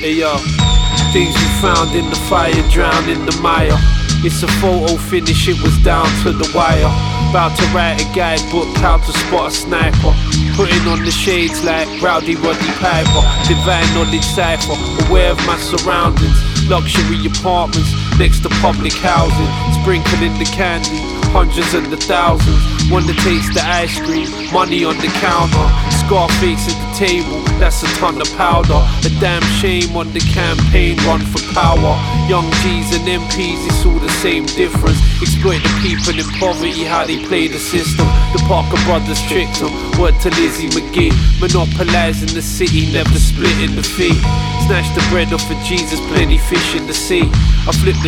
Ayo, things we found in the fire, drowned in the mire. It's a photo finish, it was down to the wire. About to write a guidebook, how to spot a sniper. Putting on the shades like Rowdy Roddy Piper. Divine knowledge cipher, aware of my surroundings. Luxury apartments next to public housing. Sprinkling the candy, hundreds and the thousands. Wanna taste the ice cream, money on the counter. Scarface at the table, that's a ton of powder. A damn shame on the campaign run for power. Young G's and MPs, it's all the same difference. Exploit the people in poverty, how they play the system. The Parker brothers tricked them, word to Lizzie McGee. Monopolising the city, never splitting the fee. Snatch the bread off of Jesus, plenty fish in the sea. I flip the